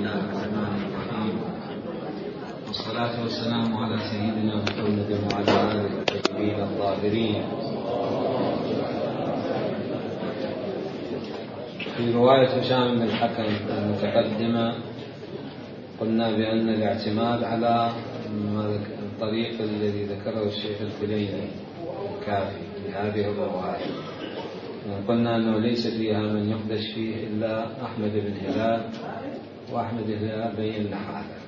الله الرحمن الرحيم، والصلاة والسلام على سيدنا محمد وعلى آله الطيبين الطاهرين. في رواية هشام بن الحكم المتقدمة قلنا بأن الاعتماد على الطريق الذي ذكره الشيخ الكليني الكافي لهذه الرواية، قلنا أنه ليس فيها من يخدش فيه إلا أحمد بن هلال، وأحمد بن هلال بين هذا.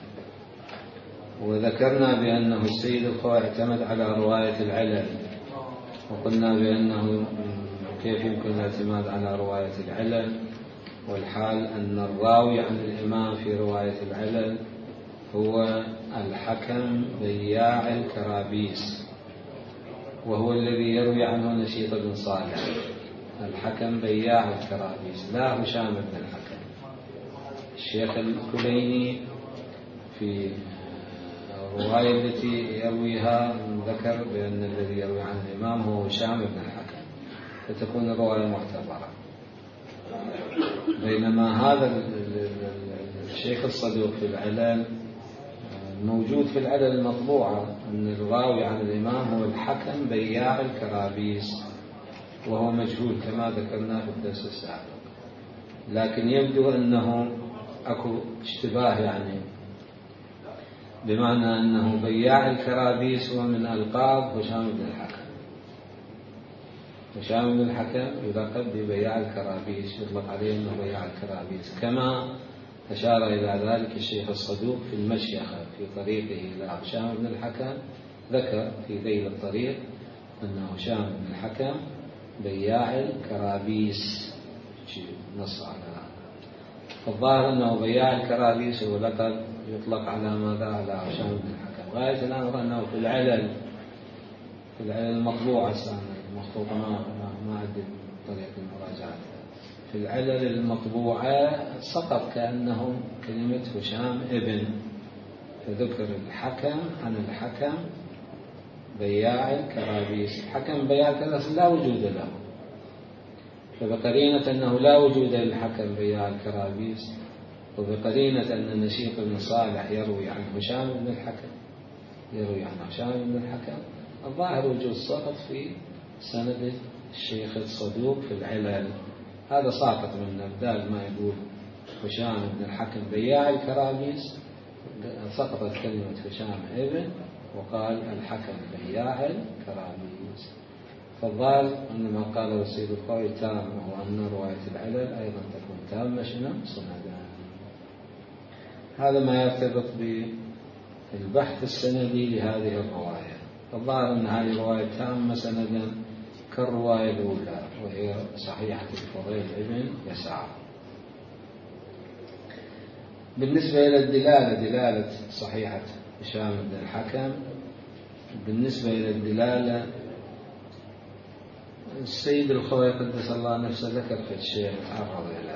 وذكرنا بأنه السيد الخوي اعتمد على رواية العلل، وقلنا بأنه كيف يمكن الاعتماد على رواية العلل، والحال أن الراوي عن الإمام في رواية العلل هو الحكم بياع الكرابيس، وهو الذي يروي عنه نشيط بن صالح. الحكم بياع الكرابيس لا هشام بن الحكم. الشيخ الكليني في الرواية التي يرويها ذكر بأن الذي يروي عن الإمام هو هشام بن الحكم، فتكون الرواية معتبرة. بينما هذا الشيخ الصدوق في العلل موجود في العلل المطبوعة أن الراوي عن الإمام هو الحكم بياع الكرابيس، وهو مجهول كما ذكرنا في الدرس السابق. لكن يبدو أنه أكو اشتباه، يعني بمعنى أنه بياع الكرابيس هو من ألقاب هشام بن الحكم. هشام بن الحكم يلقب ببياع الكرابيس، يطلق عليه أنه بياع الكرابيس، كما أشار إلى ذلك الشيخ الصدوق في المشيخة في طريقه إلى هشام بن الحكم. ذكر في ذيل الطريق أن هشام بن الحكم بياع الكرابيس، نص على هذا. فالظاهر أنه بياع الكرابيس هو لقب يطلق على ماذا؟ على هشام بن الحكم. غاية الأمر أنه في العلل المطبوعة المخطوطة ما عندي طريقة المراجعة. في العلل المطبوعة سقط كأنه كلمة هشام ابن، فذكر الحكم عن الحكم بياع الكرابيس. الحكم بياع الكرابيس لا وجود له، فبقرينة أنه لا وجود للحكم بياع الكرابيس، وبقرينة أن نشيط بن صالح يروي عن هشام بن الحكم، الظاهر وجود سقط في سند الشيخ الصدوق في العلل. هذا ساقط من بدال ما يقول هشام بن الحكم بياع الكرابيس سقطت كلمة هشام ابن، وقال الحكم بياع الكرابيس. فالظاهر أن ما قاله السيد الخوي تام، وهو أن رواية العلل أيضا تكون تامة سندا. هذا ما يرتبط بالبحث السندي لهذه الرواية. الظاهر أن هذه الرواية تامة سندا كالرواية الأولى، وهي صحيحة الفضيل ابن يسار. بالنسبة إلى دلالة صحيحة هشام بن الحكم، بالنسبة إلى الدلالة السيد الخوي قدس الله نفسه ذكر في الشيخ تعرض إلى،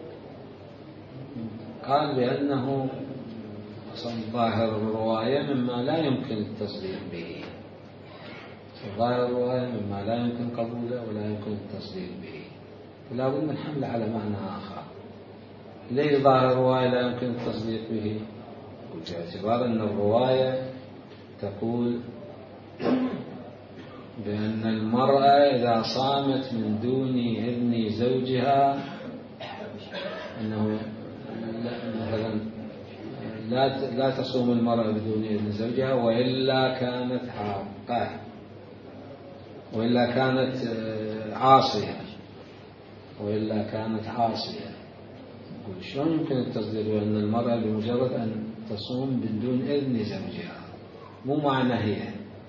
قال بأنه ظاهر الرواية مما لا يمكن التصديق به. ظاهر الرواية مما لا يمكن قبوله ولا يمكن التصديق به، فلا بد من حمله على معنى آخر. ليه ظاهر الرواية لا يمكن التصديق به؟ باعتبار أن الرواية تقول بأن المرأة إذا صامت من دون إذن زوجها أنه مثلا لا تصوم المرأة بدون إذن زوجها، وإلا كانت حاقة، وإلا كانت عاصية. يقول شلون يمكن التصديق بأن المرأة بمجرد أن تصوم بدون إذن زوجها، مو معنى هي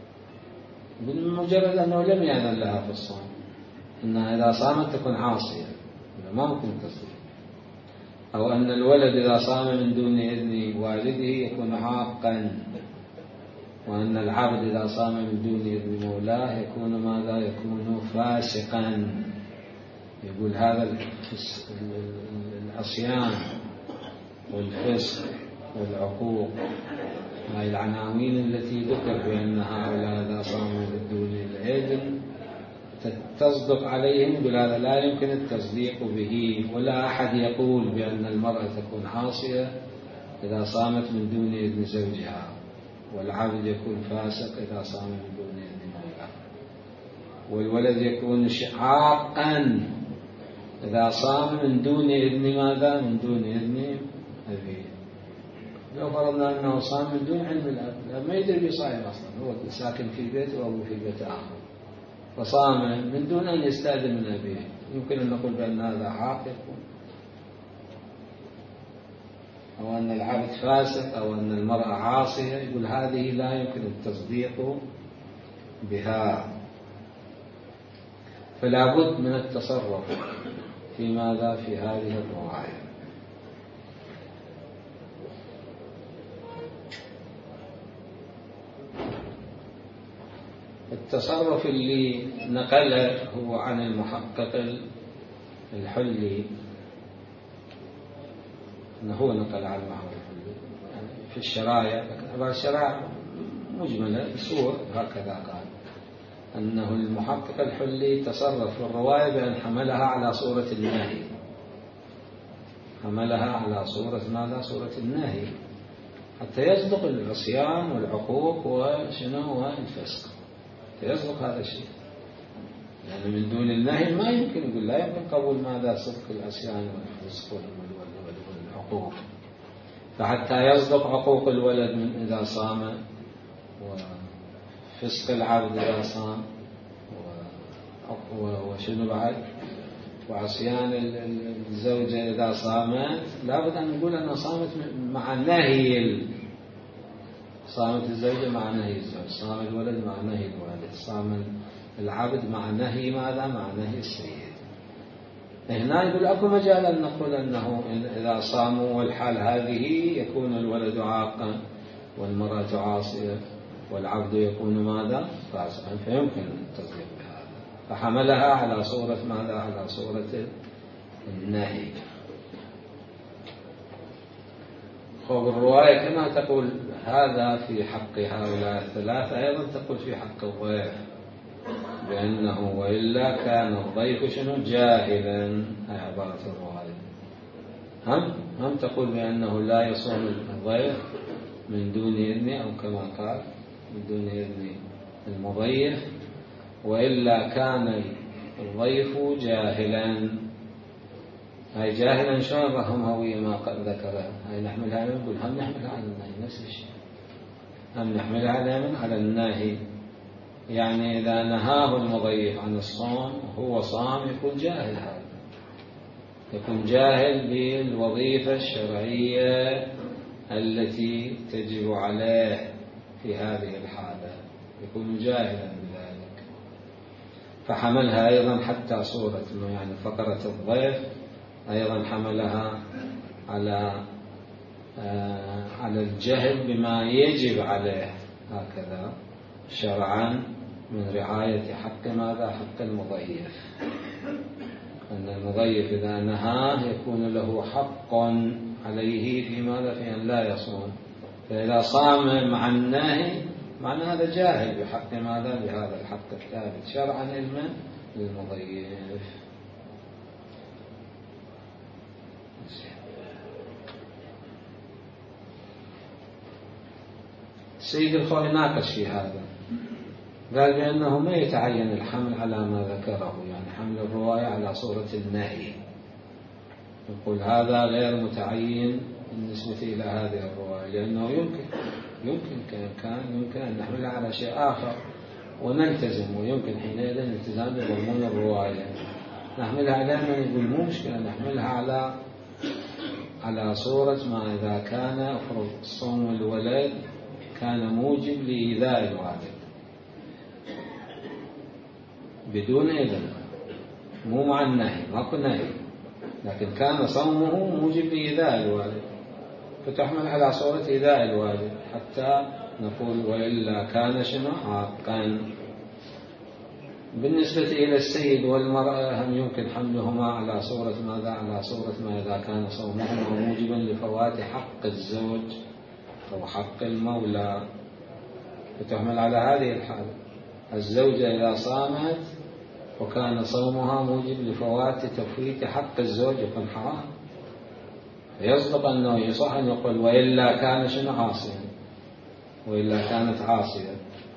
بمجرد أنه لم يأذن لها في الصوم، أنها إذا صامت تكون عاصية، ما ممكن التصديق. أو أن الولد إذا صام من دون إذن والده يكون عاقا، وأن العبد إذا صام من دون إذن مولاه يكون ماذا؟ يكون فاسقا. يقول هذا العصيان والفسق والعقوق، هاي العناوين التي ذكر بأن هؤلاء إذا صاموا بدون الإذن تصدق عليهم، يقول هذا لا يمكن التصديق به. ولا أحد يقول بأن المرأة تكون عاصية إذا صامت من دون إذن زوجها، والعبد يكون فاسق إذا صام من دون إذن مولاه، والولد يكون عاقا إذا صام من دون إذن ماذا؟ من دون إذن أبيه. لو فرضنا أنه صام من دون علم الأب، ما يدري بصائم أصلا، هو ساكن في بيت وأبوه في بيت آخر، فصام من دون أن يستأذن من أبيه، يمكن أن نقول بأن هذا عاق يكون، أو أن العبد فاسق، أو أن المرأة عاصية، يقول هذه لا يمكن التصديق بها. فلا بد من التصرف في ماذا؟ في هذه الرواية. التصرف اللي نقله هو عن المحقق الحلي، أنه هو نقل عن المحقق الحلي يعني في الشرايع، لكن الشرايع مجملة بصور هكذا قال، أنه المحقق الحلي تصرف في الرواية بأن حملها على صورة النهي، حملها على صورة ماذا؟ صورة النهي، حتى يصدق العصيان والعقوق وشنو والفسق، يصدق هذا الشيء، يعني من دون النهي ما يمكن، يقول لا يمكن قبول ماذا؟ صدق العصيان والفسق والعقوق، فحتى يصدق عقوق الولد من إذا صام، وفسق العبد إذا صام، وشنو بعد؟ وعصيان الزوجة إذا صامت، لابد أن نقول أنها صامت مع نهي، صامت الزوجة مع نهي الزوج، صام الولد مع نهي الوالد، صام العبد مع نهي ماذا؟ مع نهي السيد. هنا يقول أكو مجال أن نقول أنه إذا صاموا والحال هذه يكون الولد عاقا والمرأة عاصية والعبد يكون ماذا؟ فاسقا، فيمكن التصديق بهذا، فحملها على صورة ماذا؟ على صورة النهي. خب الرواية كما تقول هذا في حق هؤلاء الثلاثة، أيضا تقول في حق الضيف بأنه وإلا كان الضيف شنو؟ جاهلا، هي عبارة الرواية. هم تقول بأنه لا يصوم الضيف من دون إذن، أو كما قال من دون إذن المضيف، وإلا كان الضيف جاهلا. هاي جاهلا شلون رهم هوية ما قد ذكرها، هاي نحملها على، نقول هم نحملها على النهي، نفس الشيء، هم نحملها على النهي، يعني إذا نهاه المضيف عن الصوم وهو صام يكون جاهل، هذا يكون جاهل بالوظيفة الشرعية التي تجب عليه في هذه الحالة، يكون جاهلا بذلك، فحملها أيضا حتى صورة يعني فقرة الضيف أيضا حملها على الجهل بما يجب عليه هكذا شرعا من رعاية حق ماذا؟ حق المضيف، أن المضيف إذا نهاه يكون له حق عليه في ماذا؟ في أن لا يصوم، فإذا صام مع النهي معنى هذا جاهل بحق ماذا؟ بهذا الحق الثابت شرعا علما للمضيف. سيد الخوي ناقش في هذا، قال بأنه ما يتعين الحمل على ما ذكره، يعني حمل الرواية على صورة النهي، يقول هذا غير متعين بالنسبة إلى هذه الرواية، لأنه يمكن أن نحملها على شيء آخر ونلتزم، ويمكن حينئذ الالتزام بمضمون الرواية، نحملها على من يقول مو مشكلة، نحملها على صورة ما إذا كان أفرض صوم الولد كان موجب لإيذاء الوالد بدون إذن، مو مع النهي، ماكو نهي، لكن كان صومه موجب لإيذاء الوالد، فتحمل على صورة إيذاء الوالد حتى نقول وإلا كان شنو؟ عاقا. بالنسبة إلى السيد والمرأة هم يمكن حملهما على صورة ماذا؟ على صورة ما إذا كان صومهما موجبا لفوات حق الزوج أو حق المولى، فتحمل على هذه الحالة، الزوجة إذا صامت وكان صومها موجب لفوات تفويت حق الزوج يكون حرام، فيصدق أنه يصح أن يقول وإلا كان شنو عاصيا، وإلا كانت عاصية.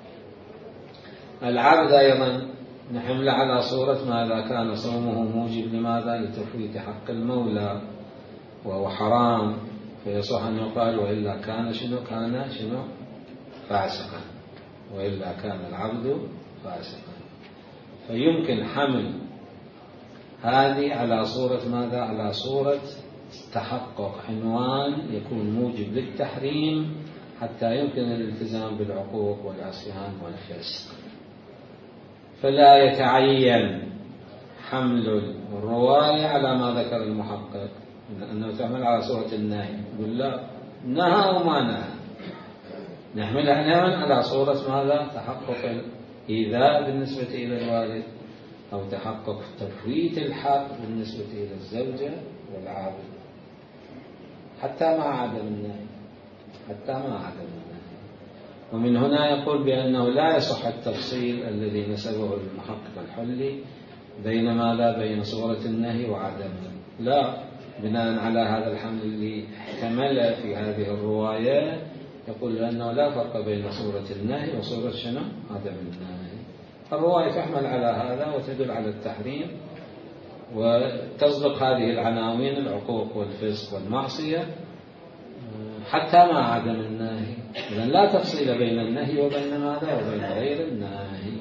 العبد أيضا نحمله على صورة ماذا كان صومه موجب لماذا؟ لتفويت حق المولى وهو حرام، فيصح أن يقال وإلا كان شنو؟ كان شنو؟ فاسقا، وإلا كان العبد فاسقا. فيمكن حمل هذه على صورة ماذا؟ على صورة تحقق عنوان يكون موجب للتحريم حتى يمكن الالتزام بالعقوق والعصيان والفسق. فلا يتعين حمل الرواية على ما ذكر المحقق أنه تعمل على صورة النهي، يقول لا نهى وما نهى، نحملها دائما على صورة ماذا؟ تحقق الإيذاء بالنسبة إلى الوالد، أو تحقق تفويت الحق بالنسبة إلى الزوجة والعابد، حتى مع عدم النهي، حتى مع عدم النهي. ومن هنا يقول بأنه لا يصح التفصيل الذي نسبه المحقق الحلي بين ماذا؟ بين صورة النهي وعدمه، لا، بناء على هذا الحمل اللي احتمل في هذه الرواية يقول بأنه لا فرق بين صورة النهي وصورة شنو؟ عدم النهي. الرواية تحمل على هذا وتدل على التحريم، وتصدق هذه العناوين العقوق والفسق والمعصية حتى مع عدم النهي. إذن لا تفصيل بين النهي وبين ماذا؟ وبين غير النهي.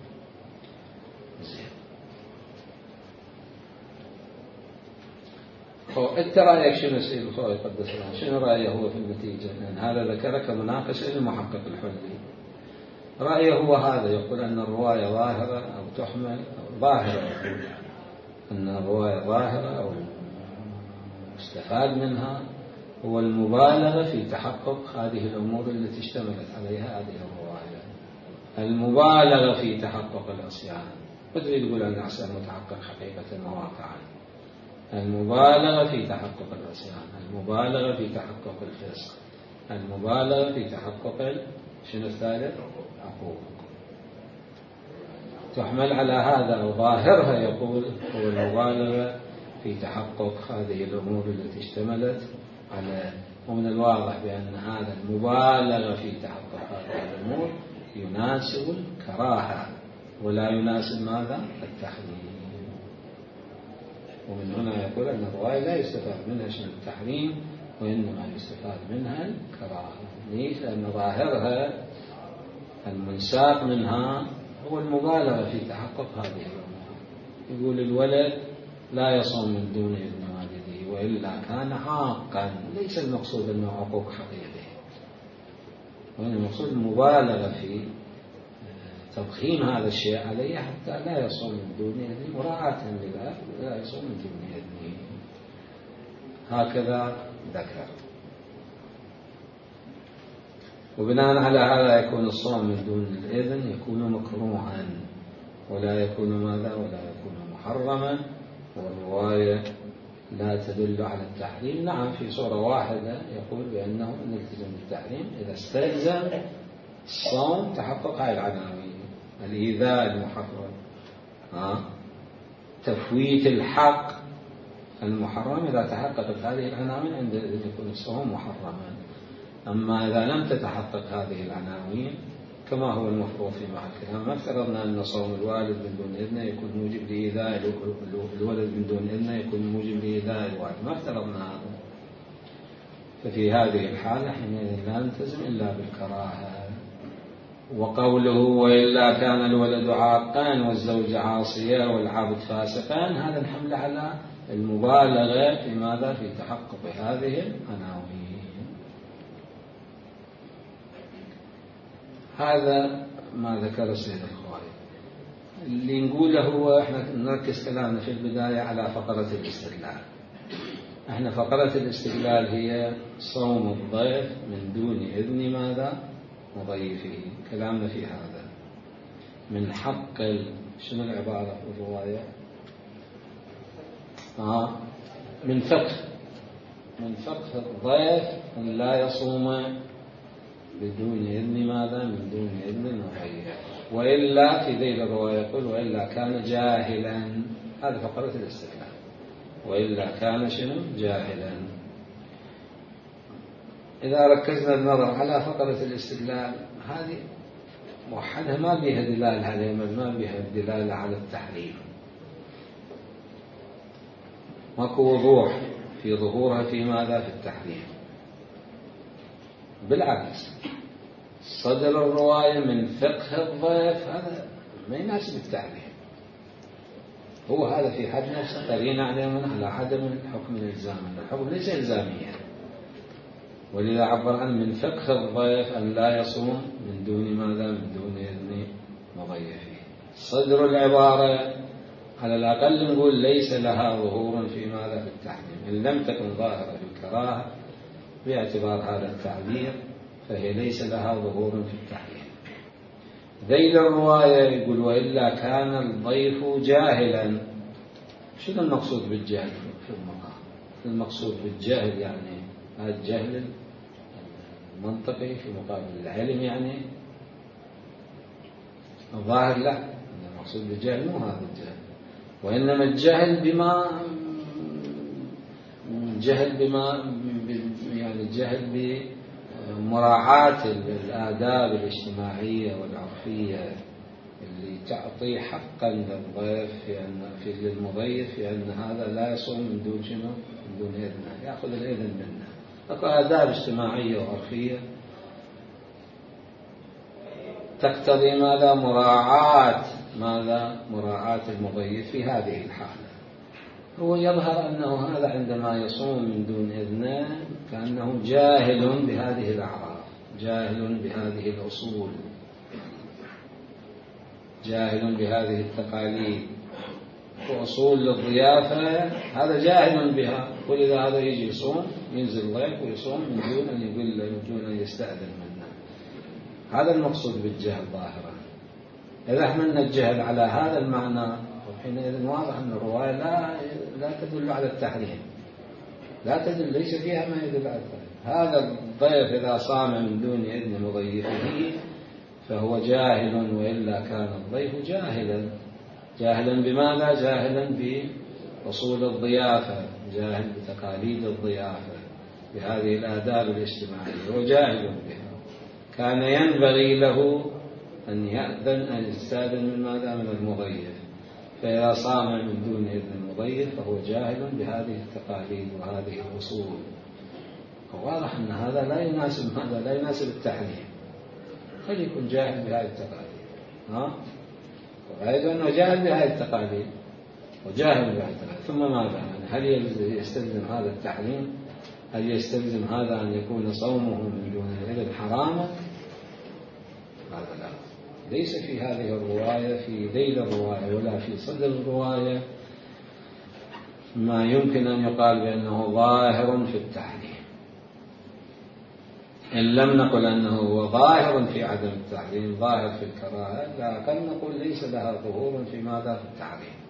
انت رايك شنو سيد الخوي قدس الله؟ شنو رايه هو في النتيجه؟ لان هذا ذكرك مناقشه للمحقق الحلي. رايه هو هذا، يقول ان الروايه ظاهره او تحمل، أو ظاهره، يقول ان الروايه ظاهره او مستفاد منها هو المبالغه في تحقق هذه الامور التي اشتملت عليها هذه الروايه. المبالغه في تحقق العصيان، ما تريد تقول ان العصيان متحقق حقيقه وواقعا. المبالغة في تحقق العصيان، المبالغة في تحقق الفسق، المبالغة في تحقق شنو الثالث؟ عقوق. تحمل على هذا، وظاهرها يقول هو المبالغة في تحقق هذه الأمور التي اشتملت على. ومن الواضح بأن هذا المبالغة في تحقق هذه الأمور يناسب الكراهة ولا يناسب ماذا؟ التحريم. ومن هنا يقول أن الرواية لا يستفاد منها شيء التحريم، وإنما يستفاد منها الكراهة. ليش؟ لأن ظاهرها المنساق منها هو المبالغة في تحقق هذه الأمور. يقول الولد لا يصوم من دون إذن والده وإلا كان عاقا، ليس المقصود أنه عقوق حقيقي، وإن المقصود المبالغة في تضخيم هذا الشيء عليه حتى لا يصوم من دون إذنه، مراعاة لذلك لا يصوم من دون إذنه. هكذا ذكر. وبناء على هذا يكون الصوم من دون الإذن يكون مكروها ولا يكون ماذا؟ ولا يكون محرما. والرواية لا تدل على التحريم. نعم في صورة واحدة يقول بأنه نلتزم بالتحريم إذا استلزم الصوم تحقق هذه العناوين: الإيذاء المحرم، تفويت الحق المحرم. إذا تحققت هذه العناوين عندئذ يكون الصوم محرما. أما إذا لم تتحقق هذه العناوين كما هو المفروض في محل الكلام، ما افترضنا أن صوم الوالد من دون إذنه يكون موجب لإيذاء الولد من دون إذنه يكون موجب لإيذاء الوالد، ما افترضنا هذا. ففي هذه الحالة حينئذ لا نلتزم إلا بالكراهة. وقوله وإلا كان الولد عاقا والزوجة عاصية والعبد فاسقا، هذا نحمل على المبالغة في ماذا؟ في تحقق هذه العناوين. هذا ما ذكر السيد الخواري. اللي نقوله هو احنا نركز كلامنا في البداية على فقرة الاستدلال. احنا فقرة الاستدلال هي صوم الضيف من دون إذن ماذا؟ مضيفه. كلامنا في هذا من حق شنو العبارة في الرواية؟ من فقه الضيف أن لا يصوم بدون إذن ماذا؟ من دون إذن المضيف. وإلا في ذيل الرواية يقول وإلا كان جاهلا. هذه فقرة الاستدلال. وإلا كان شنو؟ جاهلا. إذا ركزنا النظر على فقرة الاستدلال هذه موحدها ما بها دلالة على ما بها دلالة على التحريم، ماكو وضوح في ظهورها في ماذا؟ في التحريم. بالعكس صدر الرواية من فقه الضيف هذا ما يناسب التحريم، هو هذا في حد نفسه قرينة على عدم الحكم الإلزامي، الحكم ليس إلزاميا، ولذا عبر عن من فقه الضيف أن لا يصوم من دون ماذا؟ من دون إذن مضيفه. صدر العبارة على الأقل نقول ليس لها ظهور في ماذا؟ في التحريم، إن لم تكن ظاهرة في الكراهة باعتبار هذا التعبير فهي ليس لها ظهور في التحريم. ذيل الرواية يقول وإلا كان الضيف جاهلا. شنو المقصود بالجهل في المقام؟ المقصود بالجهل يعني هذا الجهل المنطقي في مقابل العلم، يعني الظاهر لا، المقصود بالجهل مو هذا الجهل، وإنما الجهل يعني الجهل بمراعاة الآداب الاجتماعية والعرفية اللي تعطي حقا للضيف في للمضيف في أن هذا لا يصوم من دون شنو؟ من دون إذنه، يأخذ الإذن منه. أكو آداب اجتماعية وعرفية تقتضي ماذا؟ مراعاة المضيف في هذه الحالة. هو يظهر أنه هذا عندما يصوم من دون إذنه كأنه جاهل بهذه الأعراف، جاهل بهذه الأصول، جاهل بهذه التقاليد وأصول الضيافة، هذا جاهل بها، ولذا هذا يجي يصوم ينزل ضيف ويصوم من دون أن يقول له، من دون أن يستأذن منه. هذا المقصود بالجهل ظاهرا. إذا حملنا الجهل على هذا المعنى حينئذ واضح أن الرواية لا تدل على التحريم، لا تدل، ليس فيها ما يدل على التحريم. هذا الضيف إذا صام من دون إذن مضيفه فهو جاهل، وإلا كان الضيف جاهلا بماذا؟ جاهلا بأصول الضيافة، جاهل بتقاليد الضيافة، بهذه الآداب الاجتماعية، هو جاهل بها. كان ينبغي له أن يستأذن من ماذا؟ من المضيف. فإذا صام من دون إذن المضيف فهو جاهل بهذه التقاليد وهذه الأصول. واضح أن هذا لا يناسب التحريم. خلي يكون جاهل بهذه التقاليد، وأيضا أنه جاهل بهذه التقاليد وجاهل بهذه التقاليد، ثم ماذا؟ يعني هل يستلزم هذا التحريم؟ هل يستلزم هذا أن يكون صومه من دون الإذن حراما؟ هذا لا، ليس في هذه الرواية، في ذيل الرواية ولا في صدر الرواية ما يمكن أن يقال بأنه ظاهر في التحريم. إن لم نقل أنه هو ظاهر في عدم التحريم، ظاهر في الكراهة، لا قد نقول ليس لها ظهور في ماذا؟ في التحريم.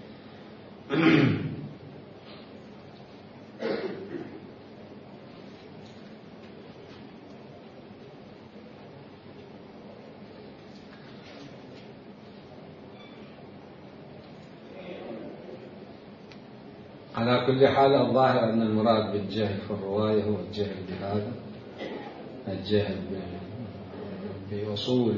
على كل حال الظاهر أن المراد بالجهل في الرواية هو الجهل بهذا، الجهل بأصول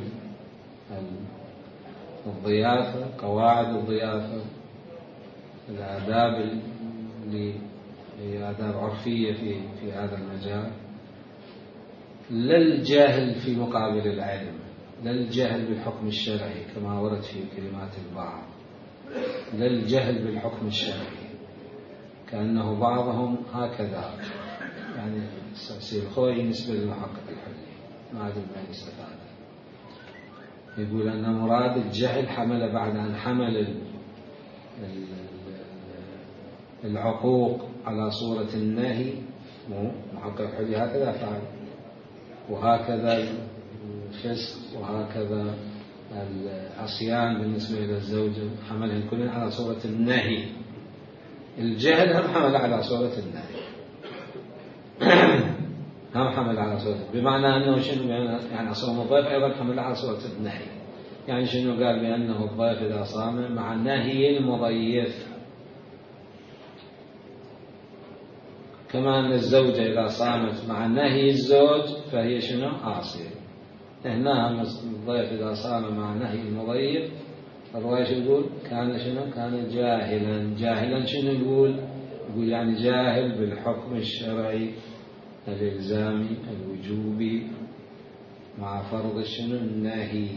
الضيافة، قواعد الضيافة، الآداب اللي هي آداب عرفية في هذا المجال، لا الجهل في مقابل العلم، لا الجهل بالحكم الشرعي كما ورد في كلمات البعض، لا الجهل بالحكم الشرعي، كأنه بعضهم هكذا يعني الخوي بالنسبة للمحقق الحلي ما أدري ما يستفاد، يقول أن مراد الجهل حمل بعد أن حمل العقوق على صورة النهي، محقق الحلي هكذا فعل، وهكذا الفسق وهكذا العصيان بالنسبة إلى الزوجة حملهم كلهم على صورة النهي. الجهل هم حمل على صورة النهي، هم حمل على صورة، بمعنى أنه شنو يعني صوم الضيف أيضا حمل على صورة النهي. يعني شنو قال؟ بأنه الضيف إذا صام مع نهي المضيف كما أن الزوجة إذا صامت مع نهي الزوج فهي شنو؟ عاصية. هنا الضيف إذا صام مع نهي المضيف الرواية شو يقول؟ كان شنو؟ كان جاهلا. جاهلا شنو يقول؟ يقول يعني جاهل بالحكم الشرعي الإلزامي الوجوبي مع فرض شنو؟ النهي.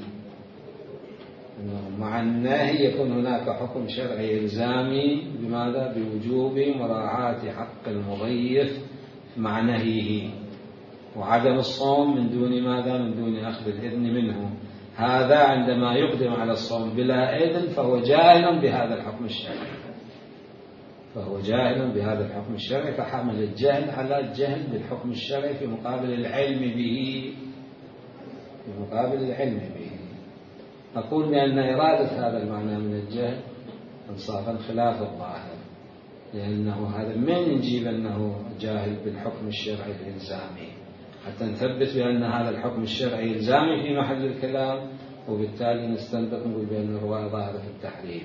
مع النهي يكون هناك حكم شرعي إلزامي بماذا؟ بوجوب مراعاة حق المضيف مع نهيه، وعدم الصوم من دون ماذا؟ من دون أخذ الإذن منه. هذا عندما يقدم على الصوم بلا إذن فهو جاهل بهذا الحكم الشرعي، فهو جاهل بهذا الحكم الشرعي، فحمل الجهل على الجهل بالحكم الشرعي في مقابل العلم به، في مقابل العلم به. أقول بأن إرادة هذا المعنى من الجهل إنصافا خلاف الظاهر، لأنه هذا من نجيب أنه جاهل بالحكم الشرعي الإلزامي حتى نثبت بأن هذا الحكم الشرعي إلزامي في محل الكلام، وبالتالي نستنبط نقول بأن الرواية ظاهرة في التحريم.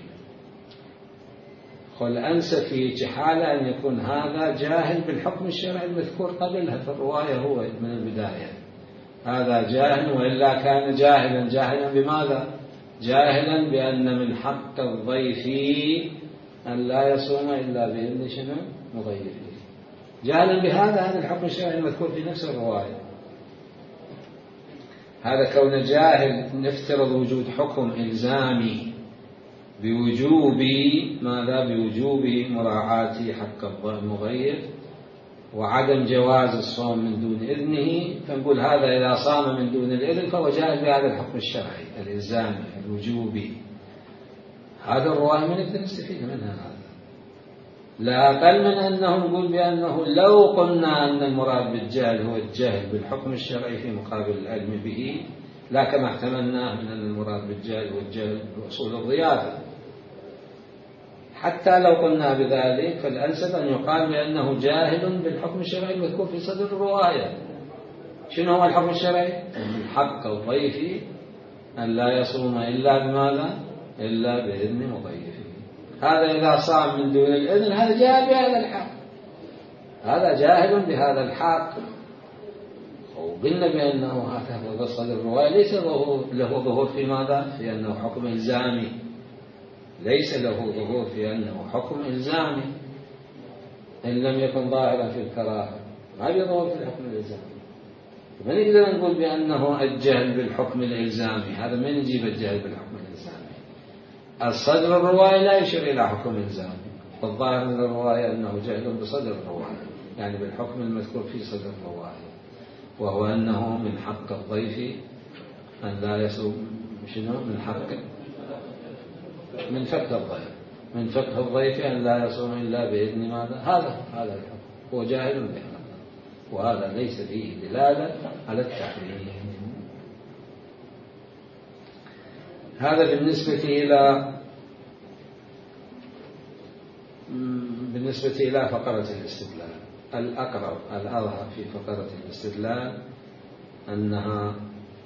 قل أنسى في حالة أن يكون هذا جاهل بالحكم الشرعي المذكور قبلها في الرواية هو من البداية، هذا جاهل، وإلا كان جاهلا. جاهلا بماذا؟ جاهلا بأن من حق الضيف أن لا يصوم إلا بإذن شنو؟ مضيفه. جاهلا بهذا، هذا الحكم الشرعي المذكور في نفس الرواية. هذا كون جاهل نفترض وجود حكم إلزامي بوجوب ماذا؟ بوجوب مراعاة حق المضيف وعدم جواز الصوم من دون إذنه، فنقول هذا إذا صام من دون الإذن فهو جاهل بهذا الحكم الشرعي الإلزامي الوجوبي. هذا الرواية من نقدر نستفيد منها هذا، لا أقل من أنه نقول بأنه لو قلنا أن المراد بالجهل هو الجهل بالحكم الشرعي في مقابل العلم به، لا كما احتملناه من أن المراد بالجهل هو الجهل بأصول الضيافة. حتى لو قلنا بذلك فالأنسب أن يقال بأنه جاهل بالحكم الشرعي المذكور في صدر الرواية. شنو هو الحكم الشرعي؟ حق الضيف أن لا يصوم إلا بماذا؟ إلا بإذن مضيفه. هذا إذا صام من دون الإذن هذا جاهل بهذا الحق، هذا جاهل بهذا الحق. وقلنا بأنه هذا هو صدر الرواية ليس له ظهور في ماذا؟ في أنه حكم إلزامي، ليس له ظهور في أنه حكم إلزامي. إن لم يكن ظاهرا في الكراهة ما بيظهر في الحكم الإلزامي. ما نقدر نقول بأنه الجهل بالحكم الإلزامي، هذا ما نجيب الجهل بالحكم الإلزامي. الصدر الرواية لا يشير إلى حكم إلزامي، والظاهر من الرواية أنه جهل بصدر الرواية، يعني بالحكم المذكور في صدر الرواية، وهو أنه من حق الضيف أن لا يصوم. شنو؟ من حق من فقه الضيف، من فقه الضيف أن لا يصوم إلا بإذن ماذا؟ هذا الحكم، هو جاهل بهذا، وهذا ليس فيه دلالة على التحريم. هذا بالنسبة إلى فقرة الاستدلال. الأقرب الأظهر في فقرة الاستدلال أنها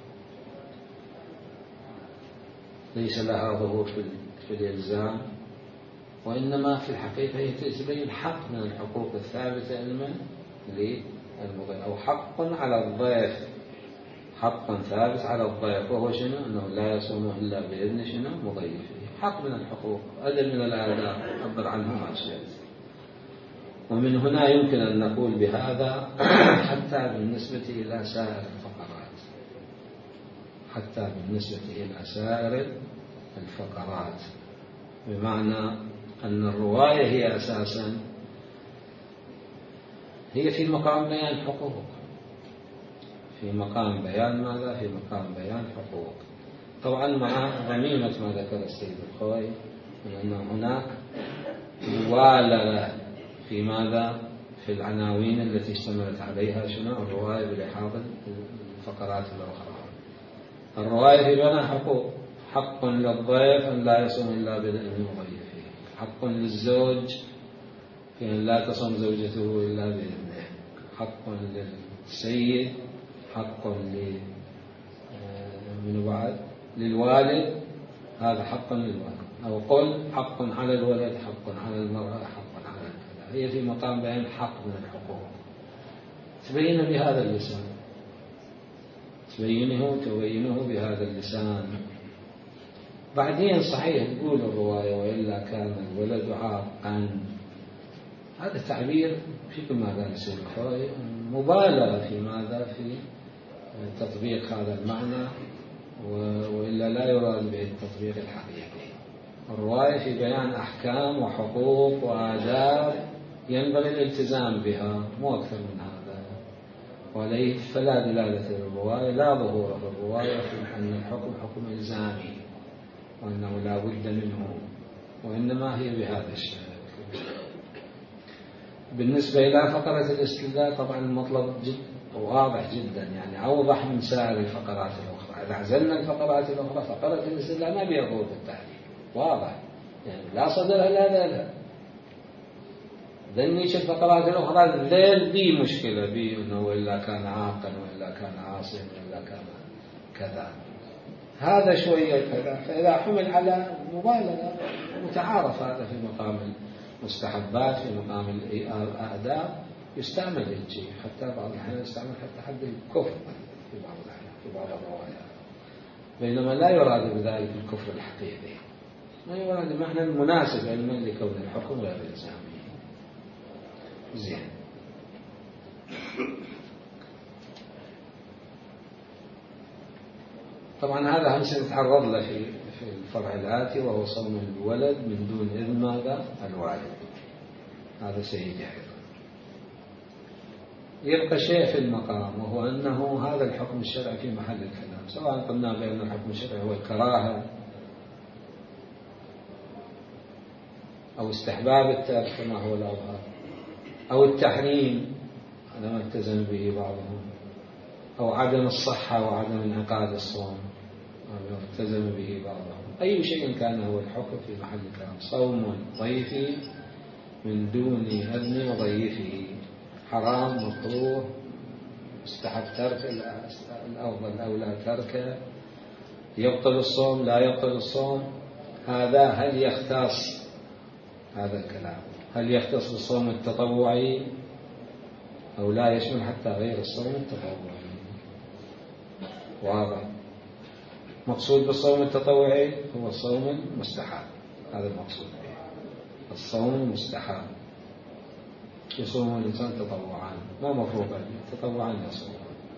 ليس لها ظهور في الإلزام، وإنما في الحقيقة هي تبين حق من الحقوق الثابتة للمضيف، أو حق على الضيف، حق ثابت على الضيف، وهو شنو؟ أنه لا يصوم إلا بإذن شنو؟ مضيفه. حق من الحقوق، أدل من الآداب عبر عنه ما شئت. ومن هنا يمكن أن نقول بهذا حتى بالنسبة إلى سائر الفقرات، حتى بالنسبة إلى سائر الفقرات، بمعنى أن الرواية هي أساسا هي في مقام بيان حقوق، في مقام بيان ماذا؟ في مقام بيان حقوق. طبعا مع غنيمة ما ذكر السيد الخوي من أن هناك مبالغة في ماذا؟ في العناوين التي اشتملت عليها شنو؟ الرواية بلحاظ الفقرات الأخرى. الرواية في بيان حقوق، حق للضيف أن لا يصوم إلا بإذن مضيفه، حق للزوج في أن لا تصوم زوجته إلا بإذنه، حق للسيد، حق من بعد للوالد، هذا حق للوالد، أو قل حق على الولد، حق على المرأة، حق على الكذا. هي في مقام بيان حق من الحقوق، تبين بهذا اللسان، تبينه بهذا اللسان. بعدين صحيح تقول الرواية وإلا كان الولد عاقا، هذا تعبير في كل ما قال السيد الخوئي مبالغة في ماذا في تطبيق هذا المعنى، وإلا لا يراد به التطبيق الحقيقي. الرواية في بيان أحكام وحقوق وآداب ينبغي الالتزام بها، مو أكثر من هذا. وليه فلا دلالة للرواية، لا ظهور في الرواية في أن الحكم حكم إلزامي وأنه لا بد منه، وإنما هي بهذا الشكل. بالنسبة إلى فقرة الاستدلال طبعا المطلب واضح جدا، يعني أوضح من سائر الفقرات الأخرى. إذا عزلنا الفقرات الأخرى فقرة الاستدلال ما بها ظهور في التعليل واضح، يعني لا صدر لا لا ذنيش الفقرات الأخرى ذيل دي مشكلة بي أنه وإلا كان عاقا وإلا كان عاصيا وإلا كان كذا، هذا شوية كذا. فإذا حمل على مبالغة متعارف هذا في مقام المستحبات، في مقام الآداب يستعمل الشيء، حتى بعض الأحيان يستعمل حتى حد الكفر في بعض الأحيان في بعض الروايات، بينما لا يراد بذلك الكفر الحقيقي، ما يراد المعنى المناسب علما لكون الحكم غير إلزامي. زين. طبعا هذا هم سنتعرض له في الفرع الآتي، وهو صوم الولد من دون إذن ماذا؟ الوالد. هذا سيجي أيضا. يبقى شيء في المقام، وهو أنه هذا الحكم الشرعي في محل الكلام، سواء قلنا بأن الحكم الشرعي هو الكراهة أو استحباب الترك كما هو الأظهر، أو التحريم هذا ما التزم به بعضهم، أو عدم الصحة وعدم انعقاد الصوم هذا ما التزم به بعضهم. أي شيء كان هو الحكم في محل الكلام. صوم ضيفي من دون إذن ضيفه، حرام مكروه مستحب ترك الأفضل أو لا تركه، يبطل الصوم لا يبطل الصوم. هذا هل يختص هذا الكلام هل يختص بالصوم التطوعي أو لا يشمل حتى غير الصوم التطوعي؟ واضح. مقصود بالصوم التطوعي هو الصوم المستحب، هذا المقصود به الصوم المستحب، يصوم الإنسان تطوعا ما مفروضا، تطوعا يصوم،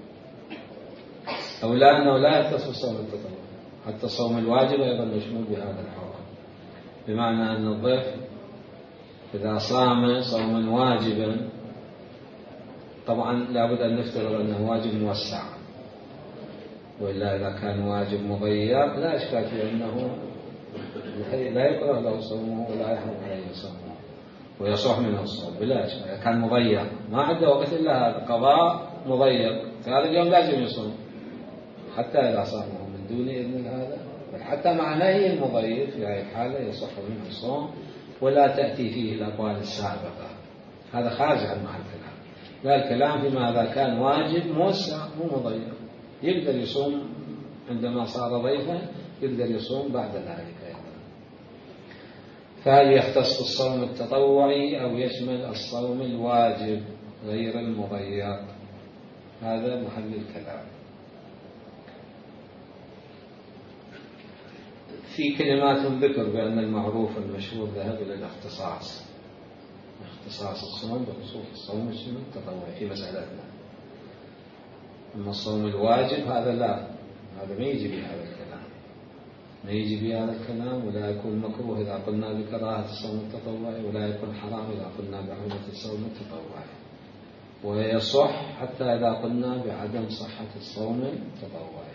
أو لا أنه لا يختص بالصوم التطوعي، حتى الصوم الواجب أيضا مشمول بهذا الحكم، بمعنى أن الضيف إذا صام صوما واجبا طبعا لابد أن نفترض أنه واجب موسع، وإلا إذا كان واجب مضيق لا إشكال في أنه لا يكره له صومه ولا يحرم عليه صومه ويصح منه الصوم بلا إشكال. إذا كان مضيق ما عنده وقت إلا هذا قضاء مضيق في هذا اليوم لازم يصوم، حتى إذا صامه من دون إذن هذا، بل حتى مع نهي المضيق في هذه الحالة يصح منه الصوم ولا تأتي فيه الأقوال السابقة. هذا خارج عن محل الكلام. لا، الكلام فيما إذا كان واجب موسع مو مضيق، يقدر يصوم عندما صار ضيفا، يقدر يصوم بعد ذلك أيضا. فهل يختص الصوم التطوعي أو يشمل الصوم الواجب غير المضيق؟ هذا محل الكلام. في كلمات ذكر بأن المعروف المشهور ذهب إلى الاختصاص، اختصاص الصوم بخصوص الصوم التطوعي في مسألتنا. أما الصوم الواجب هذا لا، هذا ما يجي بهذا الكلام، ما يجي بهذا الكلام، ولا يكون مكروه إذا قلنا بكراهة الصوم التطوعي، ولا يكون حرام إذا قلنا بحرمة الصوم التطوعي، ويصح حتى إذا قلنا بعدم صحة الصوم التطوعي.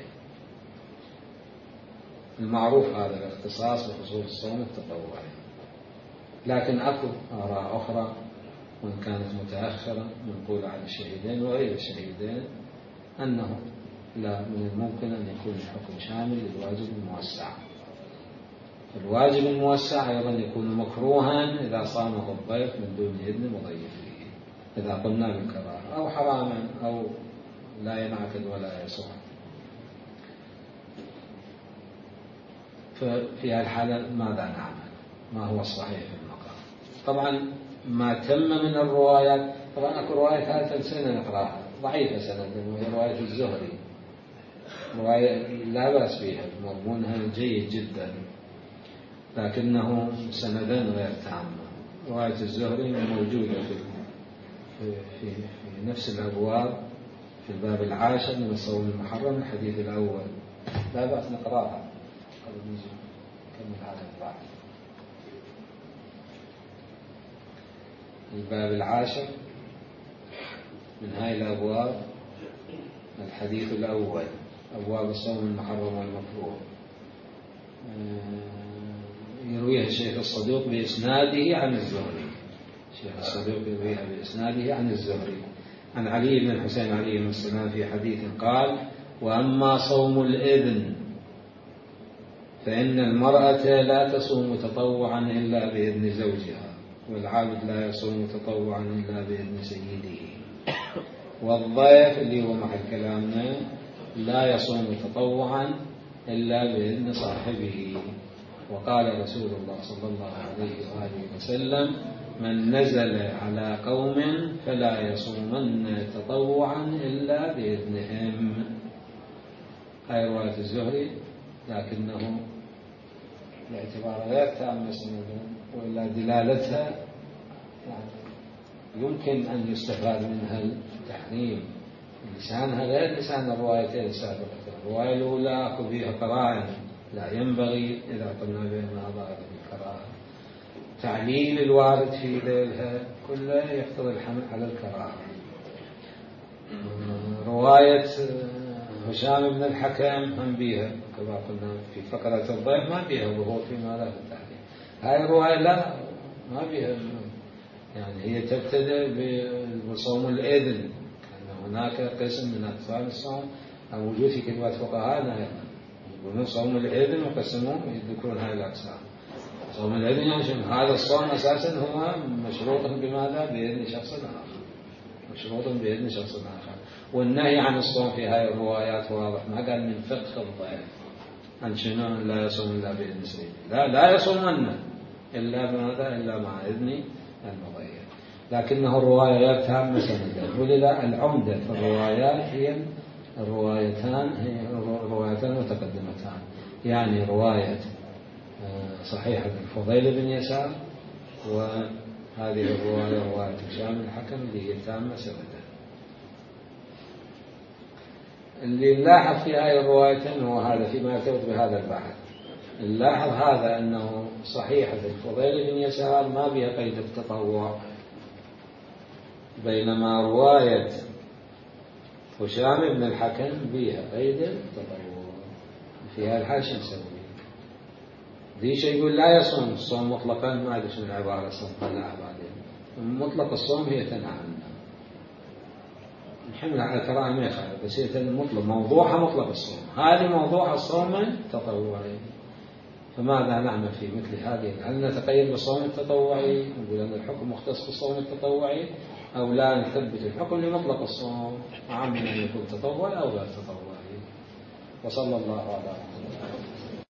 المعروف هذا الاختصاص بخصوص الصوم التطوعي. لكن أكو آراء أخرى وإن كانت متأخرة منقولة عن الشهيدين وغير الشهيدين أنه لا، من الممكن أن يكون الحكم شامل للواجب الموسع. الواجب الموسع أيضا يكون مكروها إذا صامه الضيف من دون إذن مضيفه إذا قلنا بالكراهة، أو حراما أو لا ينعقد ولا يصح. ففي هذه الحالة ماذا نعمل؟ ما هو الصحيح في المقام؟ طبعا ما تم من الروايات. طبعا أكو رواية هذه سنة نقراها ضعيفة سندا، وهي رواية الزهري، رواية لا بأس بها، مضمونها جيد جدا لكنه سندا غير تامة. رواية الزهري موجودة في نفس الأبواب، في الباب 10 من الصوم المحرم الحديث الأول، لا بأس نقراها قبل نجي نكمل هذا الباب. الباب 10 من هاي الأبواب الحديث الأول، أبواب الصوم المحرم والمكروه، يرويها الشيخ الصدوق بإسناده عن الزهري. الشيخ الصدوق يرويها بإسناده عن الزهري عن علي بن الحسين عليه السلام في حديث قال: وأما صوم الإذن فإن المرأة لا تصوم تطوعا إلا بإذن زوجها، والعبد لا يصوم تطوعا إلا بإذن سيده، والضيف اللي هو محل كلامنا لا يصوم تطوعا إلا بإذن صاحبه. وقال رسول الله صلى الله عليه وآله وسلم: من نزل على قوم فلا يصومن تطوعا إلا بإذنهم. هاي رواية الزهري، لكنه باعتبار غير تام سندا، وإلا دلالتها يعني يمكن أن يستفاد منها التحريم. لسانها غير لسان الروايتين السابقتين. الرواية الأولى أخذ فيها قرائن لا ينبغي إذا قلنا بأنها ظاهرة الكراهة. تعليل الوارد في ليلها كله يقتضي الحمل على الكراهة. رواية هشام بن الحكم هم بيها كما قلنا في فقرة الضيف ما بيها ظهور فيما لا في التحريم. هاي الرواية لا ما بيها، يعني هي تبتدئ بصوم الإذن، أن هناك قسم من أقسام الصوم موجود في كلمات فقهاء يقولون صوم الإذن وقسموه يذكرون هاي الأقسام. صوم الإذن يعني هذا الصوم أساسا هو مشروط بماذا؟ بإذن شخص آخر، مشروط بإذن شخص آخر. والنهي عن الصوم في هاي الروايات واضح، ما قال من فقه الضيف عن شنو لا يصوم إلا بإذن سيده، لا يصومن إلا بماذا؟ إلا مع إذن المضيف. لكنه الروايات تامة سندا، ولذا العمدة في الروايات هي الروايتان متقدمتان، يعني رواية صحيحة الفضيل بن يسار، وهذه الرواية رواية هشام الحكم اللي هي تامة سندا. اللي نلاحظ في هذه الروايتين هو هذا فيما يرتبط بهذا البحث، نلاحظ هذا أنه صحيحة الفضيل بن يسار ما بها قيد التطوع، بينما رواية هشام بن الحكم بها قيد التطوع. في هذا الحال شو نسوي؟ ذي شيء يقول لا يصوم الصوم مطلقا، ما أدري شنو العبارة الصوم طلعها بعدين، مطلق الصوم هي تنهى عنه، نحملها على الكراهة ما يخالف، بس هي مطلق موضوعها مطلق الصوم، هذه موضوع الصوم التطوعي. فماذا نعمل في مثل هذه؟ هل نتقيد بالصوم التطوعي نقول أن الحكم مختص بالصوم التطوعي، أو لا نثبت الحكم لمطلق الصوم مع أن يكون تطوعي أو غير تطوعي؟ وصلى الله على محمد.